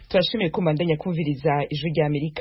turashimiye ko mbandanya kumviriza ijwi rya Amerika.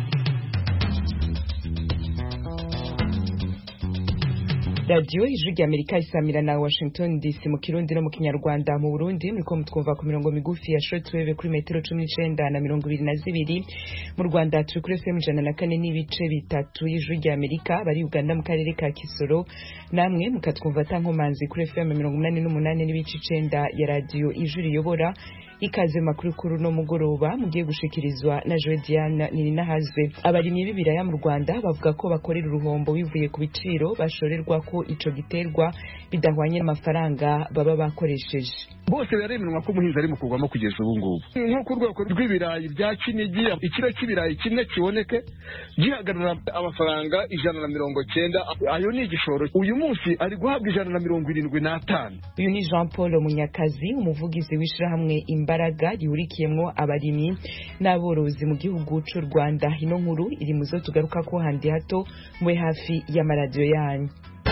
Radio ijwi rya Amerika isamira na Washington DC mu Kirundi no mu Kinyarwanda. Mu Burundi muriko mutwumva ku mirongo migufi ya shortwave kuri metero 19 na 22. Mu Rwanda turi kuri FM 104 n'ibice bitatu y'ijwi rya Amerika, bari Uganda mu karere ka Kisoro, namwe mukatwumva tankomanzi kuri FM 88 n'ibice 9 ya radio ijwi riyobora. Ikaze makuru kuru no mugoroba mugiye gushikirizwa na Joe Diana Nininahazwe. Abarimyi b'ibiraya mu Rwanda bavuga ko bakorera uruhombo bivuye ku biciro bashorerwa ko ico giterwa bidahwanye n'amafaranga baba bakoresheje. Bose baremenwa ko umuhinzi ari mu kugwamo kugeza ubu ngubu. Nko ku rwego rw'ibirayi bya Kinigi, ikiro cy'ibirayi kimwe kiboneke gihagarara amafaranga 190. Ayo ni igishoro. Uyu munsi ari guhabwa 175. Uyu ni Jean Paul Munyakazi, umuvugizi w'ishirahamwe Imbaraga rihurikiyemwo abarimyi n'aborozi mu gihugu cy'u Rwanda. Ino nkuru iri muzo tugaruka ko handi hato mwe hafi ya maradiyo yanyu.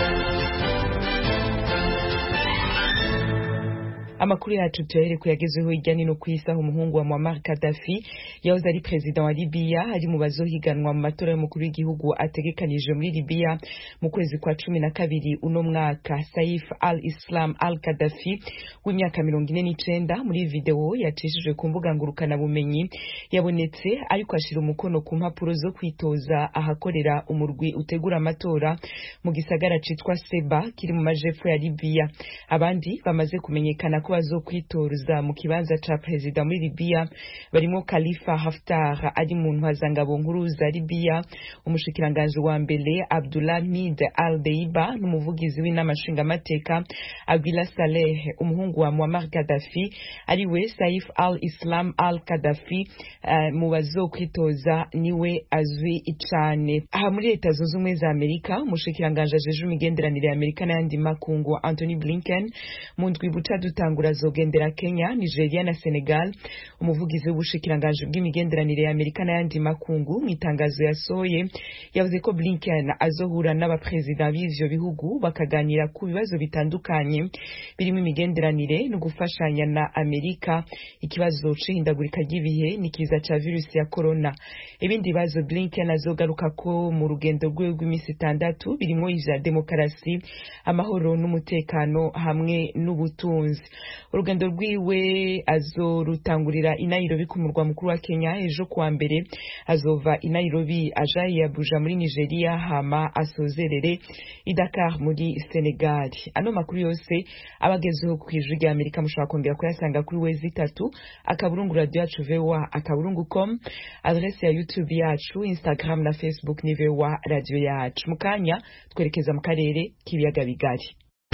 Amakuru yacu tuhere kuyagezweho hirya no kwisa. Umuhungu wa Muammar Gaddafi yahoze ari president wa Libya ari mu bazohiganwa mu matora y'umukuru w'igihugu ategekanije muri Libya mu kwezi kwa 12 uno mwaka. Saif al-Islam al-Gaddafi w'imyaka 49 muri video yacishijwe ku mbuga ngurukana bumenyi yabonetse ariko ashira umukono ku mpapuro zo kwitoza ahakorera umurwi utegura amatora mu gisagara citwa Seba kiri mu majepfo ya Libya. Abandi bamaze kumenyekana ko bazokwitoza mu kibanza ca president muri Libya barimo Khalifa Haftar ari mu ntwazangabo nkuru za Libya, umushikiranganje wa mbere Abdulhamid al-Deiba n'umuvugizi w'inamashinga mateka Abdullah Saleh. Umuhungu wa Muammar Gaddafi ari we Saif al-Islam al-Gaddafi mu bazokwitoza niwe azwi icane. Aha muri Leta Zunze Ubumwe za Amerika, umushikiranganje ajeje imigenderanire ya Amerika n'ayandi makungu Anthony Blinken mu ndwi buca dutangura zogendera Kenya, Nigeria na Senegal. Umuvugizi w'ubushikiranganje bw'imigenderanire ya Amerika n'ayandi makungu mu itangazo yasohoye yavuze ko Blinken azohura n'abapresident b'ivyo bihugu bakaganira ku bibazo bitandukanye birimo imigenderanire no gufashanya na Amerika, ikibazo c'ihindagurika ry'ibihe n'ikiza ca virusi ya corona. Ibindi bibazo Blinken azogaruka ko mu rugendo rwe rw'imisi 6 birimo ivya demokarasi, amahoro n'umutekano hamwe n'ubutunzi. Urugendo rwiwe azorutangurira i Nairobi ku murwa mukuru wa Kenya ejo kuwa mbere, azova i Nairobi aja i Abuja muri Nigeria hama asozerere i Dakar muri Senegal. Ano makuru yose abagezeho ku ijwi rya Amerika mushobora kongera kuyasanga kuri wezi 3 akaburungu radio yacu VOA akaburungu.com, adresse ya YouTube yacu, Instagram na Facebook ni VOA radio yacu. Mukanya twerekeza mu karere k'ibiyaga bigari.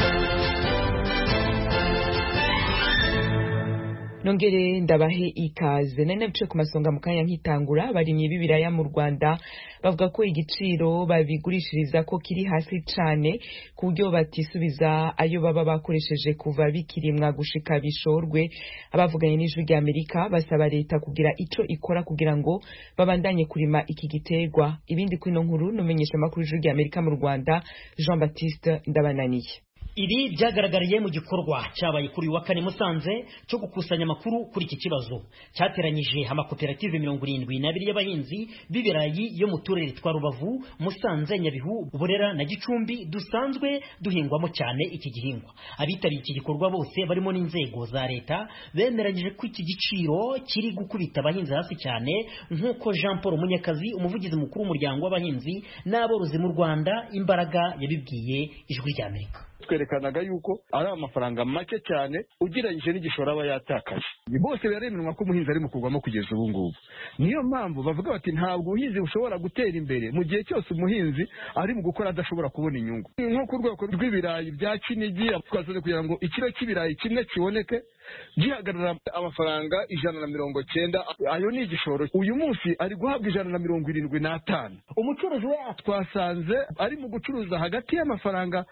Nongere ndabahe ikaze. Nene bice ku masonga mukanya nkitangura. Abarimyi b'ibiraya mu Rwanda bavuga ko igiciro babigurishiriza ko kiri hasi cane ku buryo batisubiza ayo baba bakoresheje kuva bikirimwa gushika bishorwe. Abavuganye n'ijwi rya Amerika basaba leta kugira ico ikora kugira ngo babandanye kurima iki giterwa. Ibindi kwino nkuru numenyesha makuru y'ijwi rya Amerika mu Rwanda, Jean Baptiste Ndabananiye. Ibi byagaragariye mu gikorwa cyabaye kuri wa kane Musanze cyo gukusanya amakuru kuri iki kibazo. Cyateranyije amakoperative 72 y'abahinzi b'ibirayi yo mu turere twa Rubavu, Musanze, Nyabihu, Burera na Gicumbi dusanzwe duhingwamo cyane iki gihingwa. Abitari iki gikorwa bose barimo n'inzego za leta bemeranyije ko iki giciro kiri gukubita abahinzi hasi cyane, nk'uko Jean Paul Munyakazi, umuvugizi mukuru w'umuryango w'abahinzi n'aborozi mu Rwanda Imbaraga yabibwiye ijwi rya Amerika. Twerekanaga yuko ari amafaranga make cyane ugereranyije n'igishoro aba yatakaje. Bose baremenwa ko umuhinzi ari mu kugwamo kugeza ubu ngubu. Niyo mpamvu bavuga bati ntabwo ubuhinzi bushobora gutera imbere mu gihe cyose umuhinzi ari mu gukora adashobora kubona inyungu. Nko ku rwego rw'ibirayi bya Kinigi, twasoze kugira ngo ikiro cy'ibirayi kimwe kiboneke gihagarara amafaranga 190. Ayo ni igishoro. Uyu munsi ari guhabwa 175. Umucuruzi we twasanze ari mu gucuruza hagati y'amafaranga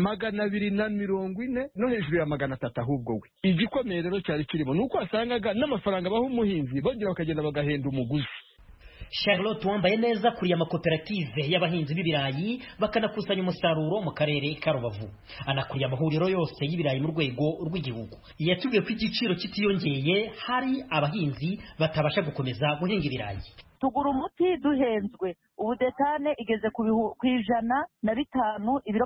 240 no hejuru ya 300 ahubwo we. Igikomeye rero cyari kirimo nuko asangaga n'amafaranga baho umuhinzi bongera bakagenda bagahenda umuguzi. Charlotte wambaye neza kuri amakoperative y'abahinzi b'ibirayi bakanakusanya umusaruro mu karere ka Rubavu, anakuriye amahuriro yose y'ibirayi mu rwego rw'igihugu. Yatubwiye ko igiciro kitiyongeye hari abahinzi batabasha gukomeza guhinga ibirayi. Tugura umuti duhenzwe, ubu detane igeze ku 105 ibiro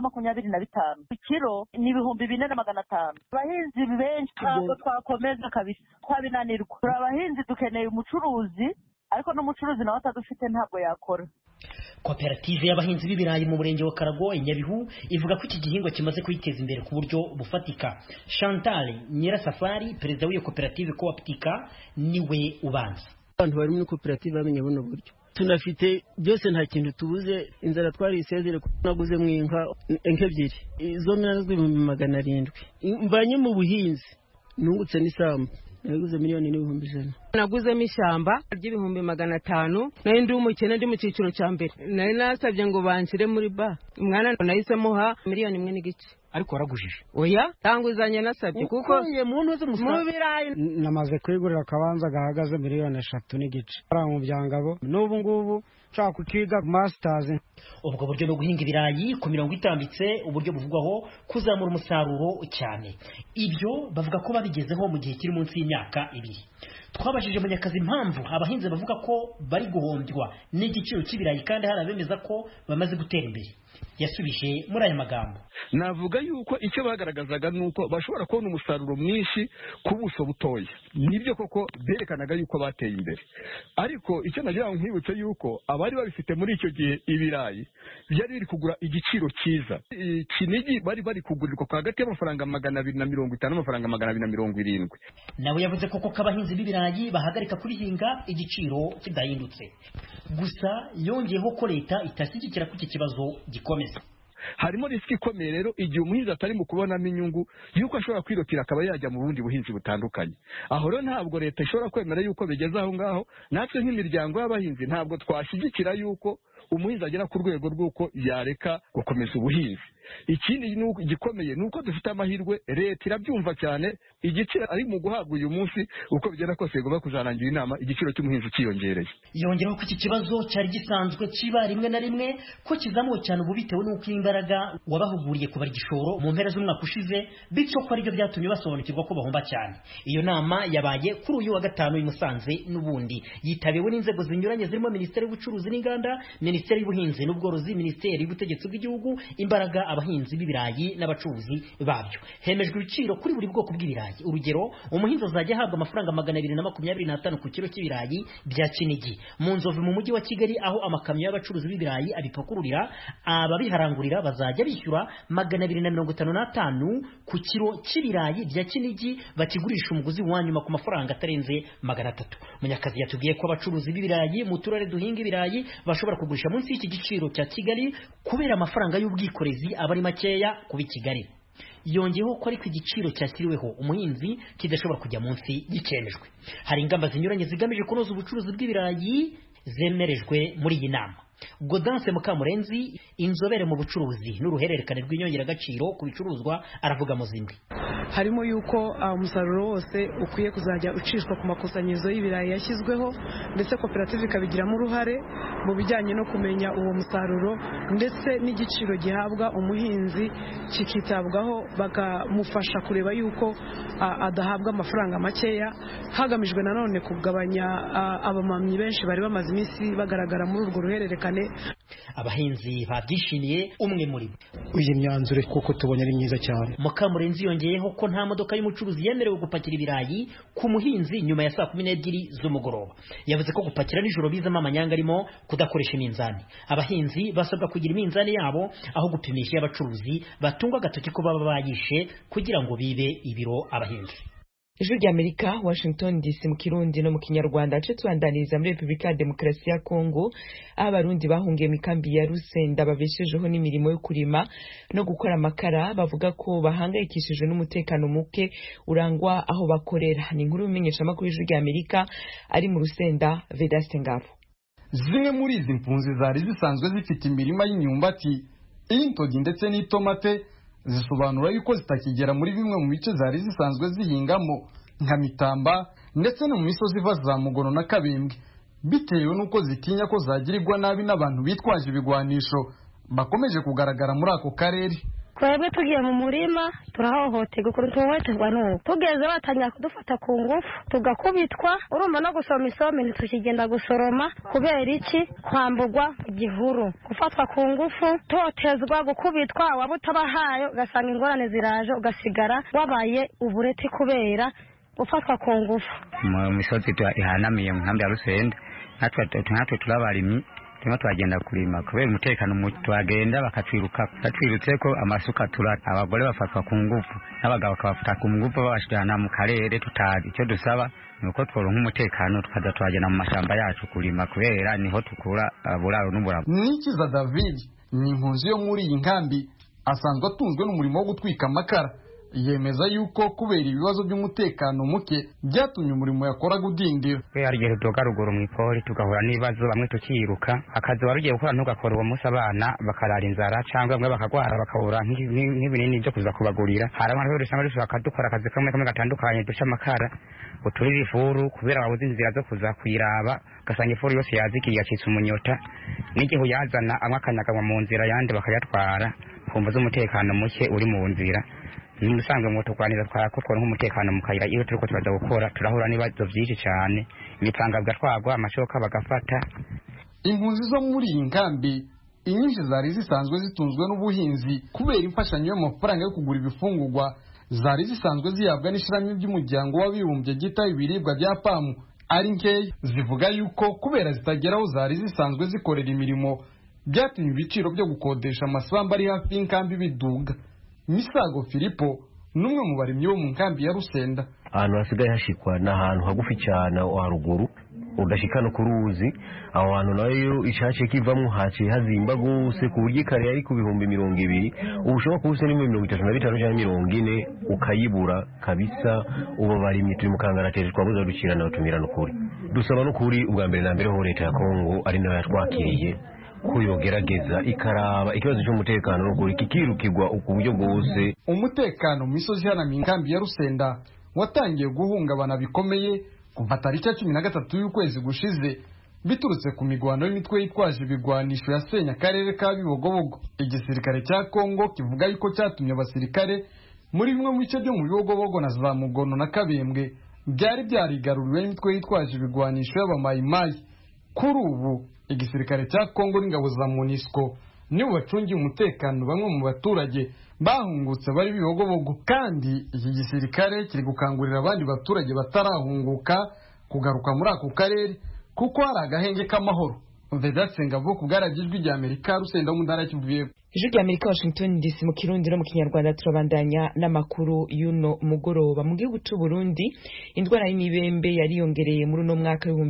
25, ikiro ni 4,400. Abahinzi benshi ntabwo twakomeza kabisa, twabinanirwa. Abahinzi dukeneye umucuruzi, ariko n'umucuruzi nawe atadufite ntabwo yakora. Koperative y'abahinzi b'ibirayi mu murenge wa Karago Nyabihu ivuga ko iki gihingwa kimaze kuyiteza imbere ku buryo bufatika. Chantal Nyirasafari, perezida w'iyo koperative Cooptica, niwe ubanza. Abantu bari muri koperative bamenye buno buryo. Tunafite byose nta kintu tubuze, inzara twari isezere ko naguze mu inka ebyiri. Izo narazwe 700. Mbanye mu buhinzi nungutse n'isamba. Naguze miliyoni n'ibihumbi 100. Naguzemo ishyamba ry'ibihumbi 500. Nari ndi umukene, ndi mu cyiciro cya mbere. Nari nasabye ngo banshyire muri ba. Umwana nahisemo ha miliyoni 1 n'igice. Ariko waragujije? Oya, tanguzanye nasabye kuko mu birayi namaze kwigurira akabanza gahagaze miliyoni 3 n'igice. Ara mu byangabo n'ubu ngubu nshaka kukiga masters. Ubwo buryo no guhinga ibirayi ku mirongo itambitse, uburyo buvugwaho kuzamura umusaruro cyane. Ibyo bavuga ko babigezeho mu gihe kiri munsi y'imyaka 2. Twabajije Munyakazi impamvu abahinzi bavuga ko bari guhombywa n'igiciro cy'ibirayi kandi hari abemeza ko bamaze gutera imbere. Yasubije muri aya magambo. Navuga yuko icyo bagaragazaga nuko bashobora kubona umusaruro mwinshi ku buso butoya. Nibyo koko berekanaga yuko bateye imbere. Ariko icyo nagira ngo nkwibutse yuko abari babifite muri icyo gihe ibirayi byari biri kugura igiciro cyiza. Kinigi bari kugurirwa kwa hagati y'amafaranga 250 n'amafaranga 270. Nawe yavuze koko abahinzi b'ibirayi bahagarika kurihinga igiciro kidahindutse. Gusa yongeyeho ko leta itashyigikira ko iki kibazo gikomeza. Harimo risiki ikomeye rero igihe umuhinzi atari mu kubonamo inyungu yuko ashobora kwirukira akaba yajya mu bundi buhinzi butandukanye. Aho rero ntabwo leta ishobora kwemera yuko bigeze aho ngaho. Natwe nk'imiryango y'abahinzi ntabwo twashyigikira yuko umuhinzi agera ku rwego rw'uko yareka gukomeza ubuhinzi. Ikindi gikomeye nuko dufite amahirwe, leta irabyumva cyane, igiciro ari mu guhabwa uyu munsi uko bigenda kose igomba kuzarangira inama igiciro cy'umuhinzi cyiyongereye. Yongeraho ko iki kibazo cyari gisanzwe kiba rimwe na rimwe ko kizamuye cyane ubu bitewe n'uko imbaraga wabahuguriye kubara igishoro mu mpera z'umwaka ushize, bityo ko aribyo byatumye basobanukirwa ko bahomba cyane. Iyo nama yabaye kuri uyu wa gatanu i Musanze n'ubundi, yitabiwe n'inzego zinyuranye zirimo Minisiteri y'Ubucuruzi n'Inganda, Minisiteri y'Ubuhinzi n'Ubworozi, Minisiteri y'Ubutegetsi bw'Igihugu, imbaraga abahinzi b'ibirayi n'abacuruzi babyo. Hemejwe ibiciro kuri buri bwoko bw'ibirayi. Urugero, umuhinzi azajya ahabwa amafaranga 225 ku kilo cy'ibirayi bya Kinigi. Mu Nzovu mu mujyi wa Kigali aho amakamyo y'abacuruzi b'ibirayi abipakururira, ababiharangurira bazajya bishyura 255 ku kilo cy'ibirayi bya Kinigi, bakigurisha umuguzi wa nyuma ku mafaranga atarenze 300. Munyakazi yatubwiye ko abacuruzi b'ibirayi mu turere duhinga ibirayi bashobora kugurisha munsi y'iki giciro cya Kigali kubera amafaranga y'ubwikorezi abari makeya kubi Kigali. Yongeyeho ko ariko igiciro cyashyiriweho umuhinzi kidashobora kujya munsi y'ikemejwe. Hari ingamba zinyuranye zigamije kunoza ubucuruzi bw'ibirayi zemerejwe muri iyi nama. Godanse Mukamurenzi, inzobere mu bucuruzi n'uruhererekane rw'inyongeragaciro ku bicuruzwa, aravuga mu zimwe. Harimo yuko umusaruro wose ukwiye kuzajya ucishwa ku makusanyirizo y'ibirayi yashyizweho, ndetse koperative ikabigiramo uruhare mu bijyanye no kumenya uwo musaruro ndetse n'igiciro gihabwa umuhinzi kikitabwaho, bakamufasha kureba yuko adahabwa amafaranga makeya, hagamijwe nanone kugabanya abamamyi benshi bari bamaze iminsi bagaragara muri urwo ruhererekane. Abahinzi babyishimiye umwe muri bo. Uyu myanzuro kuko tubonye ari myiza cyane. Mukamurenzi yongeyeho ko nta modoka y'umucuruzi yemerewe gupakira ibirayi ku muhinzi nyuma ya 12 z'umugoroba. Yavuze ko gupakira nijoro bizamo amanyanga arimo kudakoresha iminzani. Abahinzi basabwa kugira iminzani yabo aho gupimisha y'abacuruzi batungwa agatoki ko baba bayishe kugira ngo bibe ibiro abahinzi. Ijwi ry'Amerika, Washington DC mu Kirundi no mu Kinyarwanda. Ace tubandaniriza muri Repubulika ya Demokarasi ya Kongo, aho abarundi bahungiye mu kambi ya Rusenda babeshejeho n'imirimo yo kurima no gukora amakara, bavuga ko bahangayikishijwe n'umutekano muke urangwa aho bakorera. Ni inkuru y'umenyesha makuru y'Ijwi ry'Amerika ari mu Rusenda, Vedaste Ngabo. Zimwe muri izi mpunzi zari zisanzwe zifite imirima y'imyumbati, intogi ndetse n'itomate, zisobanura yuko zitakigera muri bimwe mu bice zari zisanzwe zihingamo nka Mitamba ndetse no mu misozi iva za Mugono na Kabembwe. bitewe n'uko zitinya ko zagirirwa nabi n'abantu bitwaje ibigwanisho bakomeje kugaragara muri ako karere. Twebwe tugiye mu murima turahohoterwa ukuntu tuhohoterwa n'ubu tugeze batangira kudufata ku ngufu tugakubitwa urumva no gusoma isombe ntitukigenda gusoroma kubera iki kwambugwa igihuru gufatwa ku ngufu totezwa gukubitwa waba utabahaye ugasanga ingorane ziraje ugasigara wabaye ubureti kubera gufatwa ku ngufu. Mu misozi ihanamiye mu nkambi ya Rusenda natwe turabarimyi turimo turagenda kurima kubera umutekano twagenda bakatwirutse ko amasuka abagore bafatwa ku ngufu n'abagabo bakabafata ku ngufu babashirana mu karere tutazi icyo dusaba nuko tworonka umutekano tukaza turagenda mu mashamba yacu kurima kubera niho tukura buraro n'uburabo. Nikiza David ni impunzi yo muri iyi nkambi asanzwe atunzwe n'umurimo wo gutwika amakara. Yemeza yuko kubera ibibazo by'umutekano muke byatumye umurimo yakoraga udindira. Hari igihe tuga ruguru mu ipori tugahura n'ibibazo bamwe tukiruka akazi warugiye gukora ntugakora uwo munsi abana bakarara inzara cyangwa bamwe bakagwara bakabura nk'ibinini byo kuza kubagurira. Hari abantu rero usanga dushaka dukora akazi kamwe gatandukanye duca amakara uturira ifuru kubera wabuze inzira zo kuza kwiraba gasanga ifuru yose yazikiye yacitse umunyota n'igihe uyazana amwe akanyagwa mu nzira yandi bakayatwara kumva z'umutekano muke uri mu nzira. Nimusanzwe ngo tukwanira twakora nk'umutekano mu kayira iyo turiko turaza gukora turahura n'ibibazo byinshi cyane imipanga bigatwagwa amashoka bagafata. Impunzi zo muri iyi nkambi inyinshi zari zisanzwe zitunzwe n'ubuhinzi kubera imfashanyo y'amafaranga yo kugura ibifungurwa zari zisanzwe zihabwa n'ishiramye by'umuryango w'abibumbye gita ibiribwa bya pamu ari nkeya. Zivuga yuko kubera zitageraho zari zisanzwe zikorera imirimo byatumye ibiciro byo gukodesha amasambu ari hafi y'inkambi biduga. Misago Filipo numwe mu barimyi bo mu nkambi ya Rusenda. Ahantu hasigaye hashikwa n'ahantu hagufi cyane haruguru udashikana ku ruzi aho hantu nayo ishace kivamwo haciye hazimba gose ku buryo kare yari ku bihumbi 200 ubushobora kubuse ni 35 cyangwa 40 ukayibura kabisa. Ubo barimyi turi mu kangarateri twabuza dukirana utumirano kuri dusaba no kuri ubwa mbere na mbere ho leta ya Kongo ari nayo yatwakiriye kuyogerageza ikaraba ikibazo cy'umutekano no kuri kikirukirwa ku buryo bwose. Umutekano mu misozi hana mu nkambi ya Rusenda watangiye guhungabana bikomeye kuva tariki 13 y'ukwezi gushize biturutse ku migwano y'imitwe yitwaje ibigwanisho yasenya akarere ka Bibogobogo. Igisirikare cya Kongo kivuga yuko cyatumye abasirikare muri bimwe mu bice byo mu Bibogobogo na za Mugono na Kabembwe byari byarigaruriwe n'imitwe yitwaje ibigwanisho y'abamayimayi. Kuri ubu igisirikare cya Kongo n'ingabo za MONUSCO nibo bacungiye umutekano bamwe mu baturage bahungutse bari Bibogobogo, kandi iki gisirikare kiri gukangurira abandi baturage batarahunguka kugaruka muri ako karere kuko hari agahenge k'amahoro. Vedatsenga vuga kugaragijwe rya Amerika Rusenda mu ntara kivuye. Ijwi rya Amerika Washington DC mu Kirundi no mu Kinyarwanda turabandanya n'amakuru y'uno mugoroba. Mu gihugu cy'u Burundi indwara y'imibembe yariyongereye muri no mwaka wa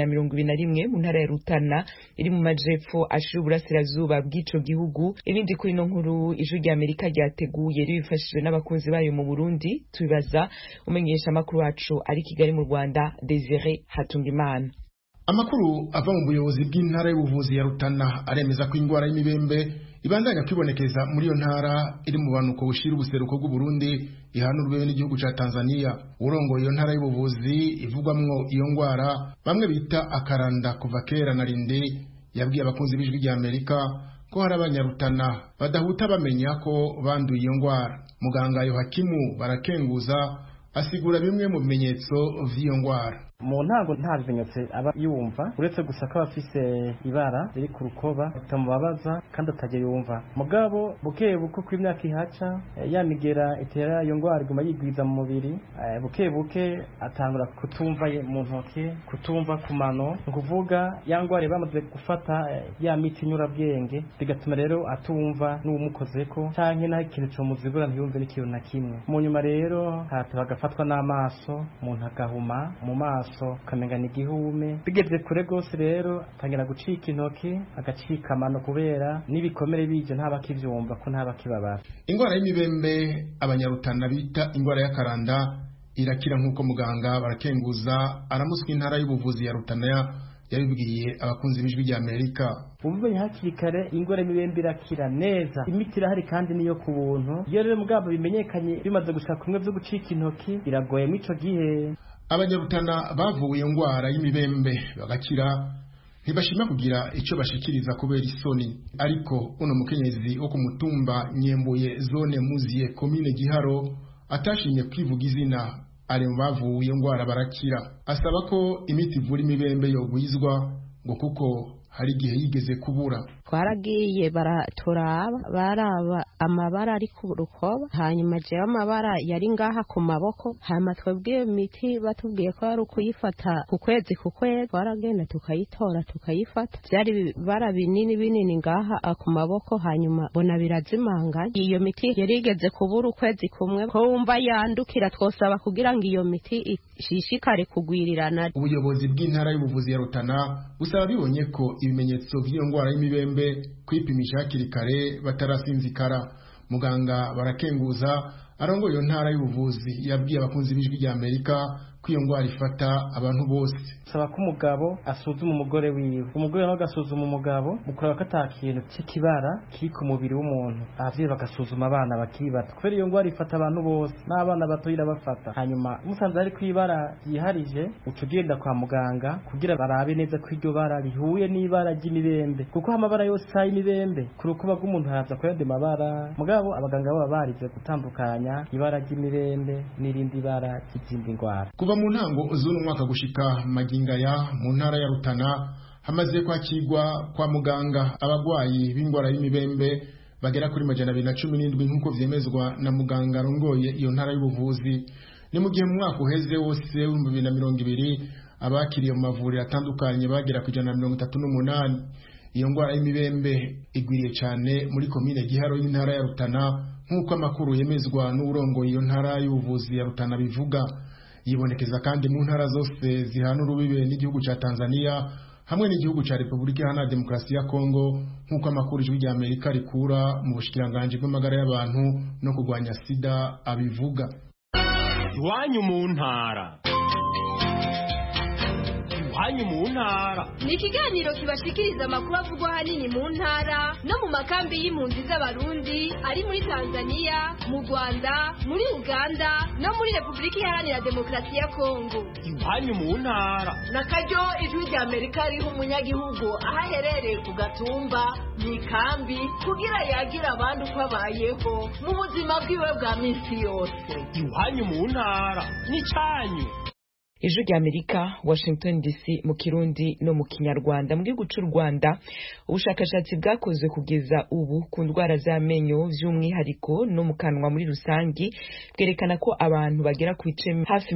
2021 mu ntara ya Rutana iri mu majepfo ashira uburasirazuba bw'ico gihugu. Ibindi kuri no nkuru ijwi rya Amerika ryateguye ribifashijwe n'abakozi bayo mu Burundi tubibaza umenyesha amakuru wacu ari Kigali mu Rwanda Desire Hatungimana. Amakuru ava mu buyobozi bw'intara y'ubuvuzi ya Rutana aremeza ko indwara y'imibembe ibandanya kwibonekeza muri iyo ntara iri mu banuko bushira ubuseruko bw'u Burundi ihanurwe n'igihugu ca Tanzania. Urongo iyo ntara y'ubuvuzi ivugwamwo iyo ndwara bamwe bita akaranda kuva kera na rinde yabwiye abakunzi b'ijwi rya Amerika ko hari abanyarutana badahuta bamenya ko banduye iyo ndwara. Muganga Yohakimu Barakenguza asigura bimwe mu bimenyetso vy'iyo ndwara. Mu ntango nta bimenyetso aba yumva uretse gusa ko afise ibara riri ku rukoba bitamubabaza kandi atajya yumva. Mugabo buke buko ku imyaka ihaca yamigera itera iyo ndwara iguma yigwiza mu mubiri, buke buke atangura kutumva mu ntoke, kutumva ku mano, kuvuga ya ndwara bamaze gufata ya miti nyurabwenge bigatuma rero atumva n'umukozeko canke naho ikintu cyo muzigura ntiyumve n'ikintu na kimwe. Mu nyuma rero agafatwa n'amaso, umuntu agahuma mu maso kamenga ni gihume, bigeze kure gose rero atangira gucika intoki agacika amano kubera nibikomere bije ntaba kivyumva ko ntaba kibabara. Ingwara y'imibembe abanyarutana bita ingwara y'akaranda irakira nk'uko muganga Barakenguza aramuswa intara y'ubuvuzi ya Rutana yabibwiye abakunzi b'ijwi rya Amerika. Ubumenyi hakiri kare ingwara y'imibembe irakira neza, imiti irahari kandi niyo ku buntu. Iyo rero mugabo bimenyekanye bimaze gushaka kumwe byo gucika intoki biragoye mico gihe. Abanyarutana bavuye ingwara y'imibembe bagakira ntibashima kugira icyo bashikiriza kubera isoni, ariko uno mukenyezi wo ku mutumba Nyembuye zone Muziye komine Giharo atashimye kwivuga izina ari mu bavuye ingwara barakira, asaba ko imiti ivura imibembe yogwizwa ngo kuko hari igihe yigeze kubura. Twaragiye baraturaba baraba amabara ari ku rukoba, hanyuma jewe amabara yari ngaha ku maboko, hama twebwe imiti batubwiye ko ari ukuyifata ku kwezi twaragenda tukayitora tukayifata, byari bara binini ngaha ku maboko, hanyuma bona birazimanganye. Iyo miti yari igeze kubura ukwezi kumwe, ko wumva yandukira twosaba kugira ngo iyo miti ishishikare kugwirirana. Ubuyobozi bw'intara y'ubuvuzi ya Rutana busaba bibonye ko ibimenyetso by'iyo ngwara y'imibembe kwipimisha hakiri kare batarasinzikara. Muganga Barakenguza arongoye iyo ntara y'ubuvuzi yabwiye abakunzi b'ijwi rya Amerika ko iyo ngwara ifata abantu bose. Saba ko umugabo asuzuma umugore wiwe, umugore nawe agasuzuma umugabo, mukureba ko ata kintu cy'ikibara kiri ku mubiri w'umuntu, abavyeyi bagasuzuma abana bakiri bato, kubera iyo ngwara ifata abantu bose n'abana bato irabafata. Hanyuma musanze ari kwibara yiharije uca ugenda kwa muganga kugira barabe neza ko iryo bara rihuye n'ibara ry'imibembe, kuko amabara yose y'imibembe ku rukuba rw'umuntu haraza kuyandi mabara, mugabo abaganga baba barize gutandukanya ibara ry'imibembe n'irindi bara ry'izindi ngwara. Kuva mu ntango z'uno mwaka gushika magingaya mu ntara ya Rutana hamaze kwakirwa kwa muganga abagwayi b'ingwara y'imibembe bagera kuri 217 nk'uko vyemezwa na muganga rongoye iyo ntara y'ubuvuzi. Ni mu gihe mu mwaka uheze wose wa 2020 abakiriye mu mavuriro atandukanye bagera ku 138. Iyo ngwara y'imibembe igwiriye cyane muri komine Giharo y'intara ya Rutana nk'uko amakuru yemezwa n'urongoye iyo ntara y'ubuvuzi ya Rutana bivuga. Yibonekeza kandi mu ntara zose zihana urubibe n'igihugu ca Tanzania hamwe n'igihugu ca Republika Iharanira Demokarasi ya Kongo nk'uko amakuru ijwi rya Amerika rikura mu bushikiranganje bw'amagara y'abantu no kurwanya sida abivuga. Iwanyu mu ntara. Iwanyu mu ntara ni ikiganiro kibashikiriza amakuru avugwa ahanini mu ntara no mu makambi y'impunzi z'abarundi ari muri Tanzania, mu Rwanda, muri Uganda no muri Republika Iharanira Demokarasi ya Kongo. Iwanyu mu ntara nakaryo ijwi rya Amerika riha umunyagihugu aho aherereye ku gatumba mu ikambi kugira yagira abandi uko abayeho mu buzima bwiwe bwa minsi yose. Iwanyu mu ntara ni cyanyu. Ijwi rya Amerika, Washington DC mu Kirundi no mu Kinyarwanda. Mu gihugu cy'u Rwanda ubushakashatsi bwakozwe kugeza ubu ku ndwara z'amenyo by'umwihariko no mu kanwa muri rusangi bwerekana ko abantu bagera ku bice hafi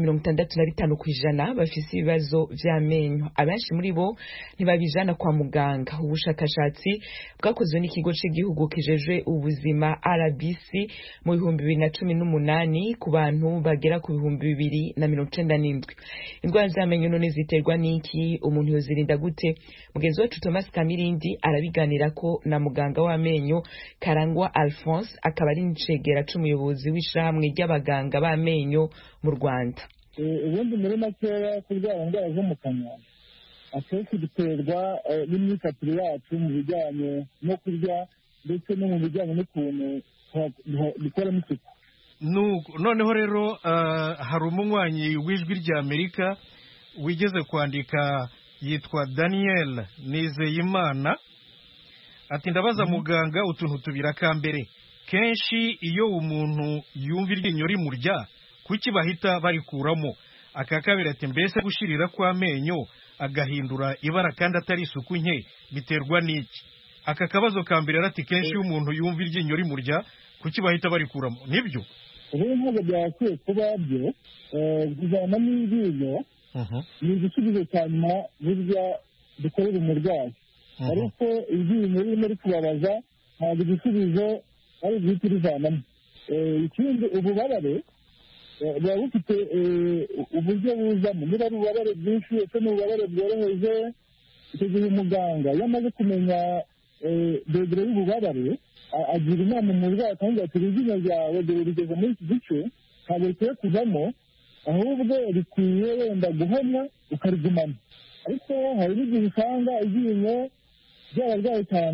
65% bafise ibibazo by'amenyo. Abenshi muri bo ntibabijana kwa muganga. Ubushakashatsi bwakozwe n'ikigo cy'igihugu kijejwe ubuzima RBC mu 2018 ku bantu bagera ku 2097. Indwara z'amenyo none ziterwa n'iki, umuntu yozirinda gute? Mugenzi wacu Thomas Kamirindi arabiganira ko na muganga w'amenyo Karangwa Alphonse, akaba ari ncegera c'umuyobozi w'ishamwe ry'abaganga b'amenyo mu Rwanda. Ubundi muri makeya kurwara indwara zo mu kanwa akenshi biterwa n'imyifatire yacu mu bijyanye no kurya ndetse no mu bijyanye n'ukuntu dukoramo isuku. Noneho rero hari umunywanyi w'ijwi rya Amerika wigeze kwandika yitwa Daniel Nizeyimana ati ndabaza muganga utuntu tubira kambere kenshi iyo umuntu yumva iryinyo rimurya kuki bahita barikuramo, akakabira ati mbese gushirira kw'amenyo agahindura ibara kandi atari isuku nke biterwa n'iki? Aka kabazo kambere ati kenshi iyo umuntu yumva iryinyo rimurya kuki bahita barikuramo? Nibyo ubu ntabwo byakwiye kuba byo kujyana n'iryinyo ni igisubizo cya nyuma burya dukorera umurwayi, ariko iryinyo ririmo rikubabaza ntabwo igisubizo ari uguhita urivanamo. Ikindi ububabare buba bufite uburyo buzamo, niba ari ububabare bwinshi ese ni ububabare bworoheje, icyo gihe umuganga iyo amaze kumenya dogere y'ububabare agira inama umurwayi akamubwira ati iryinyo ryawe dore rigeze muri iki gice ntabwo rikwiye kuvamo, ahubwo rikwiye wenda guhamya ukarigumana. Ariko hari n'igihe usanga iryinyo ryararwaye cyane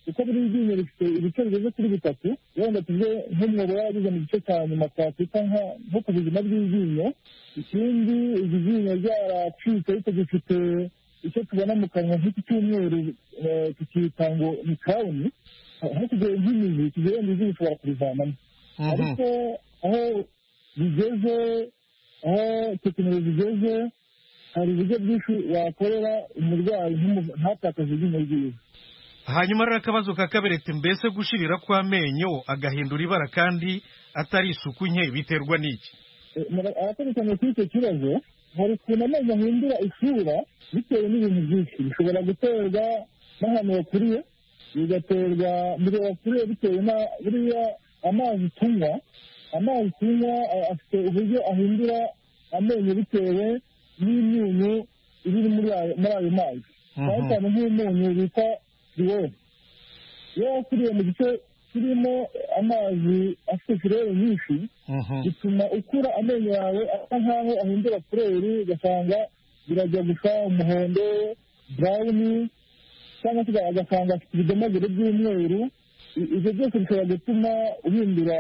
kuko buri ryinyo rifite ibice bigeze kuri bitatu, wenda tuve nk'umwobo yarageze mu gice cya nyuma twakwita nko ku buzima bw'iryinyo. Ikindi izi ryinyo ryaracitse ariko gifite icyo tubona mu kanwa nk'iki cy'umweru tukita ngo ni kawuni, aho kugira nk'imizi tugira ngo izi bishobora kurivanamo. Ariko aho bigeze, aho tekinoloji igeze, hari uburyo bwinshi wakorera umurwayi ntatakaze iryinyo ryiwe. Hanyuma rero akabazo kakaberetse, mbese gushirira kw'amenyo agahindura ibara kandi atari isuku nke biterwa n'iki? Abakurikirana kuri icyo kibazo, hari ukuntu amenyo ahindura isura bitewe n'ibintu byinshi. Bishobora guterwa n'ahantu wakuriye, bigaterwa mbere wakuriye bitewe na buriya amazi tunywa. Amazi tunywa afite uburyo ahindura amenyo bitewe n'imyunyu iri muri ayo mazi, cyane cyane nk'umunyu bita diweri. Iyo wakuriye mu gice kirimo amazi afite furere nyinshi, bituma ukura amenyo yawe asa nkaho ahindura fureri, ugasanga birajya gusa umuhondo, burawuni, cyangwa se agasanga afite ibidomagure by'umweru. Ibyo byose bishobora gutuma uhindura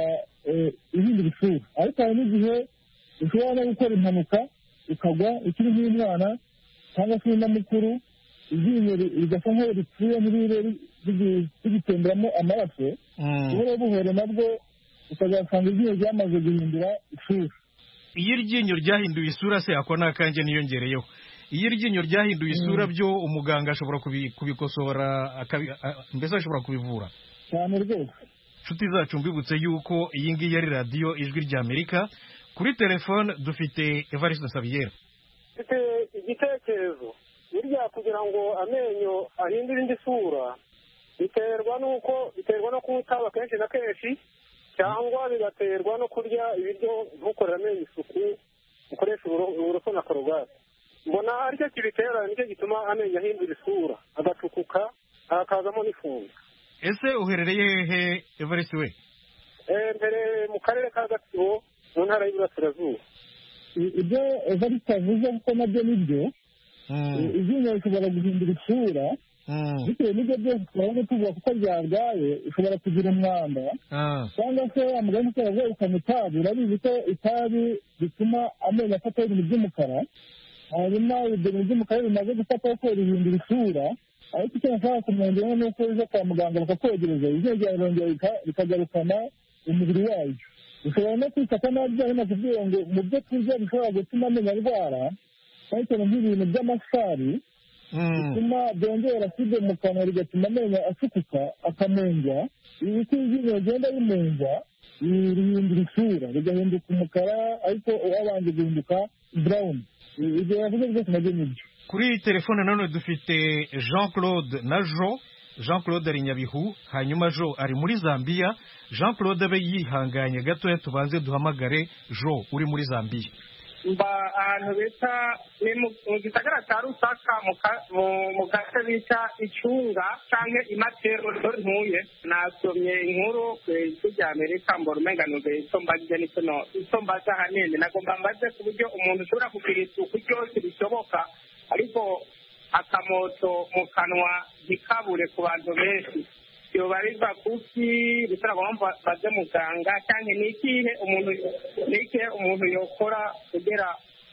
isura. Ariko hari n'igihe ushobora no gukora impanuka ukagwa ukiri nk'umwana cyangwa se na mukuru, iryinyo rigasa nk'aho ripfuye ntiribe rigitemberamo amaraso, buhoro buhoro nabwo ukazasanga iryinyo ryamaze guhindura isura. Iyo iryinyo ryahinduye isura se, ako ni akanjye niyongereyeho, iyo iryinyo ryahinduye isura byo umuganga ashobora kubikosora, mbese ashobora kubivura cyane rwose. Inshuti zacu mbibutse yuko iyi ngiyi ari radiyo Ijwi ry'Amerika. Kuri telefone dufite Evariste Nsabiyera. Mfite igitekerezo, burya kugira ngo amenyo ahindure indi sura biterwa no kutaba kenshi na kenshi, cyangwa bigaterwa no kurya ibiryo ntukorera amenyo isuku, ukoresha uburoso na korogate. Mbona aricyo kibitera, nicyo gituma amenyo ahindura isura, agacukuka, hakazamo n'ifunga. Ese uherereye hehe Evariste we? Mbere mu karere ka Gatsibo mu ntara y'Iburasirazuba. Ibyo Evariste avuze kuko nabyo nibyo, iryinyo rishobora guhindura isura bitewe n'ibyo byose twabona tuvuga kuko ryarwaye. Ushobora kugira umwanda cyangwa se amugani ko yavuye ukanywa itabi. Urabizi ko itabi bituma amenyo afataho ibintu by'umukara, hanyuma ibyo bintu by'umukara bimaze gufataho ko rihindura isura. Ariko icyo nashaka kumwongeraho ni uko uza kwa muganga bakakwegereza, iryinyo ryawe rirongera rikagarukana umubiri wayo. Ushobora no kwifata nabi byari nakubwiye ngo mu byo turya bishobora gutuma amenyo arwara, cyane cyane nk'ibintu by'amasukari bituma byongera aside mu kanwa, rigatuma amenyo acukuka akamenga. Ibiti iryinyo rigenda rimenga rihindura isura, rigahinduka umukara, ariko wabanje guhinduka burawuni. Ibyo yavuze byose nabyo nibyo. Kuri iyi telefone nanone dufite Jean Claude na Jo. Jean Claude ari Nyabihu, hanyuma Jo ari muri Zambia. Jean Claude abe yihanganye gatoya, tubanze duhamagare Jo uri muri Zambia. Mba ahantu bita ni mu gisagara cya Rusaka mu gace bita Icunga canke Imatero ntuye. Nasomye inkuru ku ry'Amerika mbona umenga nuze icyo mbagize nicyo mbaza hanene. Nagomba mbaze ku buryo umuntu ushobora kugira isuku ryose bishoboka, ariko akamoto mu kanwa ntikabure ku bantu benshi. Yoba biva kuki bisaba ngo baze muganga, cyangwa ni ikihe umuntu yokora kugira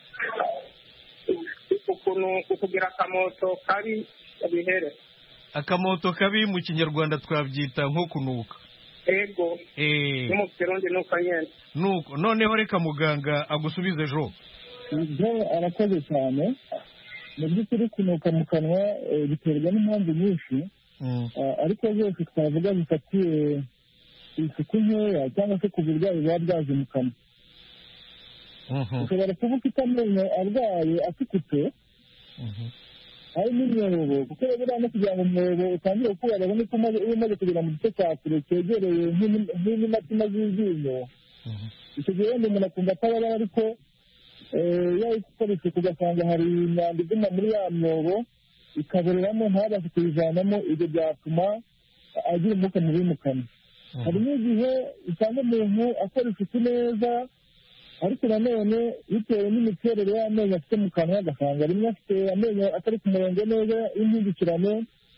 kugira akamoto kabi bihere? Akamoto kabi mu Kinyarwanda twabyita nko kunuka. Ego. No mu Kirundi nuko nyene. Nuko noneho reka muganga agusubize Jo. Arakoze cyane. Mu by'ukuri kunuka mu kanwa biterwa n'impamvu nyinshi, ariko zose twavuga zifatiye isuku nkeya cyangwa se ku burwayi buba bwaje mu kanwa. Ushobora kuba ufite amenyo arwaye acukutse, hari n'imyobo, kuko buriya no kugira ngo umwobo utangire gukubara niko umaze kugera mu gice cya kure cyegereye nk'imitima z'iryinyo. Icyo gihe wenda umuntu akumva atababara, ariko yayikora isuku ugasanga hari imyanda iguma muri ya myobo ikaboreramo ntabashe kuyivanamo, ibyo byatuma agira umwuka mubi mu kanwa. Hari n'igihe usanga umuntu akora isuku neza, ariko nanone bitewe n'imiterere y'amenyo afite mu kanwa, agasanga rimwe afite amenyo atari ku murongo neza y'impingikirane,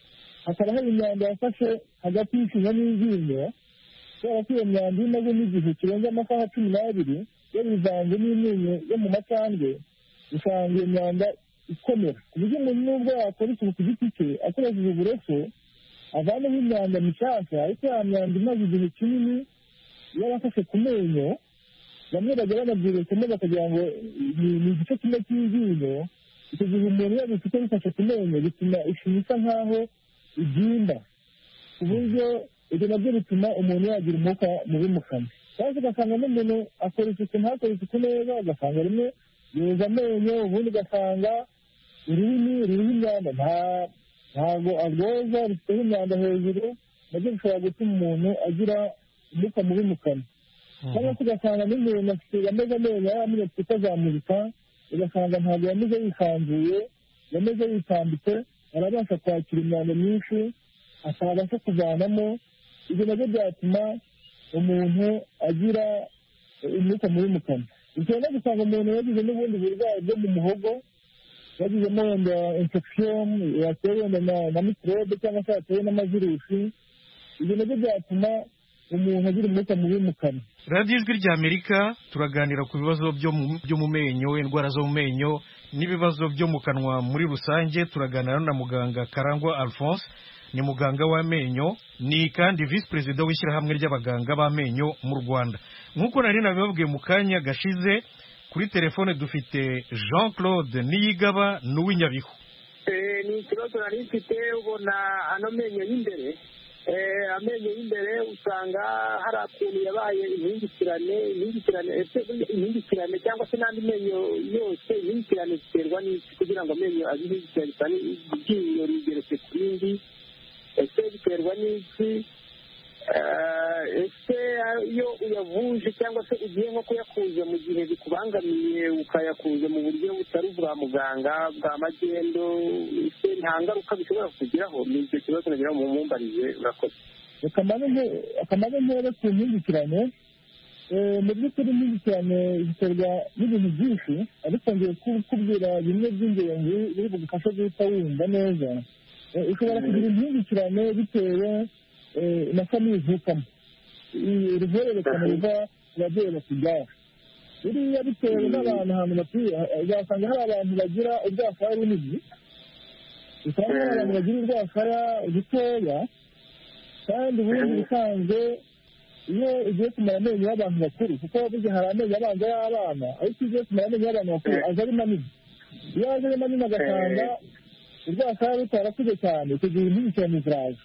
hakaba hari imyanda yafashe hagati y'ishinya n'iryinyo, kubera ko iyo myanda iyo imaze n'igihe kirenze amasaha 12 yabivanze n'imyunyu yo mu macandwe, usanga iyo myanda ikomera ku buryo umuntu nubwo yakora isuku ku giti cye akoresheje uburoso avanaho imyanda mishyashya, ariko ya myanda imaze igihe kinini yarafashe ku menyo, bamwe bajya banabyirukamo bakagira ngo ni igice kimwe cy'iryinyo. Icyo gihe umuntu yabifite bifashe ku menyo bituma ishinya isa nk'aho ibyimba, ku buryo ibyo nabyo bituma umuntu yagira umwuka mubi mu kanwa. Cyangwa ugasanga n'umuntu akora isuku ntakore isuku neza, ugasanga rimwe yoza amenyo, ubundi ugasanga ururimi ruriho imyanda ntabwo arwoza, rufiteho imyanda hejuru, nabyo bishobora gutuma umuntu agira umwuka mubi mu kanwa. Cyangwa se ugasanga n'umuntu yameze amenyo yaramenye kutazamurika, ugasanga ntabwo yameze yisanzuye, yameze yitambitse, arabasha kwakira imyanda myinshi atabasha kuvanamo. Ibyo nabyo byatuma umuntu agira umwuka mubi mu kanwa. Ushobora no gusanga umuntu yagize n'ubundi burwayi bwo mu muhogo, yagizemo wenda infection yatewe wenda na microbe cyangwa se yatewe n'amavirusi. Ibyo nabyo byatuma umuntu agira umwuka mubi mu kanwa. radiyo ijwi ry'Amerika turaganira ku bibazo byo mu menyo, indwara zo mu menyo n'ibibazo byo mu kanwa muri rusange. Turaganira na muganga Karangwa Alphonse, ni muganga w'amenyo, ni kandi visi perezida w'ishyirahamwe ry'abaganga b'amenyo mu Rwanda. Nk'uko nari nabibabwiye mu kanya gashize, kuri telefone dufite Jean Claude Niyigaba n'uw'Inyabihu. Ni ikibazo nari mfite, ubona ano menyo y'imbere, amenyo y'imbere usanga hari akuntu yabaye impingikirane cyangwa se n'andi menyo yose. Impingikirane ziterwa n'iki kugira ngo amenyo abe impingikirane, iryinyo rigeretse ku rindi, ese biterwa n'iki? Ese iyo uyavuje cyangwa se ugiye nko kuyakuza mu gihe bikubangamiye ukayakuza mu buryo butari ubwa muganga bwa magendo, ese nta ngaruka bishobora kugiraho? Ni icyo kibazo nagira ngo mumumbarize. Urakoze. Akamaro ntera ku mpingikirane, mu by'ukuri impingikirane ziterwa n'ibintu byinshi, ariko ngiye kukubwira bimwe by'ingenzi biri bugufashe guhita wumva neza. Ushobora kugira impingikirane bitewe na famiye ivukamo, uruhererekane ruva ku babyeyi bakubyara. Biriya bitewe n'abantu ahantu batuye, uzasanga hari abantu bagira urwasaya runini, usanga hari abantu bagira urwasaya rutoya, kandi ubundi bisanzwe iyo ugiye kumara amenyo y'abantu bakuru, kuko burya hari amenyo abanza y'abana, ariko iyo ugiye kumara amenyo y'abantu bakuru aza ari manini. Iyo aje ari manini agasanga urwasaya rutarakuze cyane, icyo gihe impingikirane ziraza.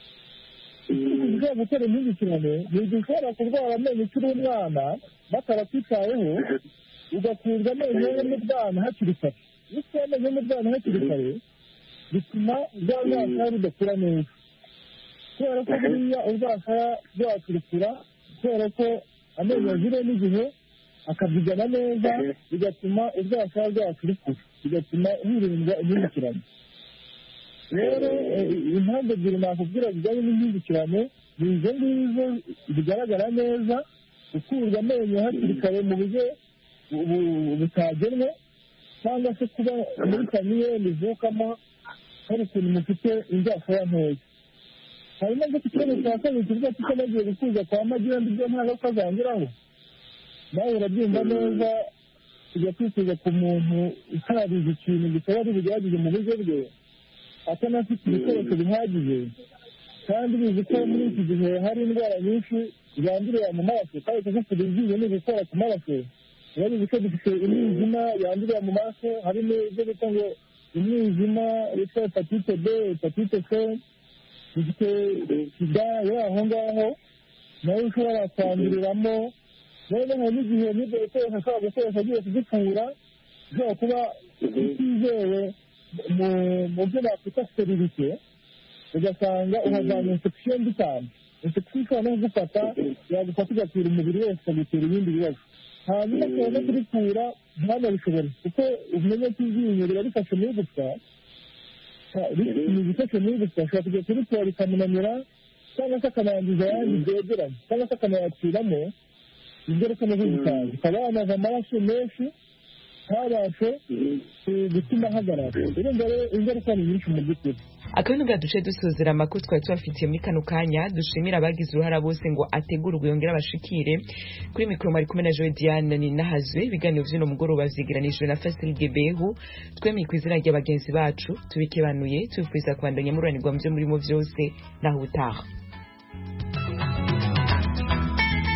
Ushobora gutera impingikirane ni igihe ushobora kurwara amenyo ukiri umwana batarakwitayeho, ugakurwa amenyo yo mu bwana hakiri kare. Iyo ukuye amenyo yo mu bwana hakiri kare bituma rwa rwasaya rudakura neza, kubera ko buriya urwasaya rwakurikura, kubera ko amenyo yaziriwe n'igihe akabyigana neza, bigatuma urwasaya rwakurikura, bigatuma hirindwa impingikirane. Rero impamvu ebyiri nakubwira zijyanye n'impingikirane ni izo ngizo zigaragara neza, gukurwa amenyo hakiri kare mu buryo butagenwe, cyangwa se kuba muri famiye mivukamo hari ukuntu mufite inzasaya ntoya. hanyuma ndetse ikibazo cya kabiri kivuga ko nagiye gukuza kwa magenda, ibyo nta ngaruka zangiraho. Nawe urabyumva neza, tujya kwikuza ku muntu utarize ikintu gisaba ari bugerageze mu buryo bwe, atanafite ibikoresho bihagije, kandi bizi ko muri iki gihe hari indwara nyinshi zandurira mu maraso, kandi kugukura iryinyo ni ugukora ku maraso. Urabizi ko dufite imyizima yandurira mu maraso, harimo ibyo bita ngo umwijima witwa hepatite B, hepatite C, dufite sida yo aho ngaho nayo ushobora kwanduriramo. Rero hari n'igihe n'ibyo bikoresho ashobora gukoresha agiye kugikura ushobora kuba utizewe mu byo bakwita sterilite, ugasanga uhazanye infection mbi cyane. Infection ishobora no kugufata, yagufata igakwira umubiri wose ikagutera ibindi bibazo. Hanyuma ushobora no kurikura ntanabishobore, kuko umenye ko iryinyo riba rifashe muri gupfa, ni igifashe muri gupfa, ashobora kujya kurikura bikamunanira, cyangwa se akanangiza ayandi byegeranye, cyangwa se akanayaciramo ingaruka nazo zikaza, ukaba wanaza amaraso menshi, ntabashe gutuma hagaragara ingaruka ni nyinshi mu by'ukuri. akabino gaduce dusozera amakuru twari tubafitiye muri kano kanya. Dushimira abagize uruhara bose ngo ategurwe yongera abashikire. Kuri mikoro mari kumwe na Joy Diane Ninahazwe. Ibiganiro vy'ino mugoroba vyigiranijwe na Fasil Gebehu. Twemeye kwizina ry'abagenzi bacu tubikebanuye tubifuriza kwandanya muranirwa mu byo murimo vyose naho utaha.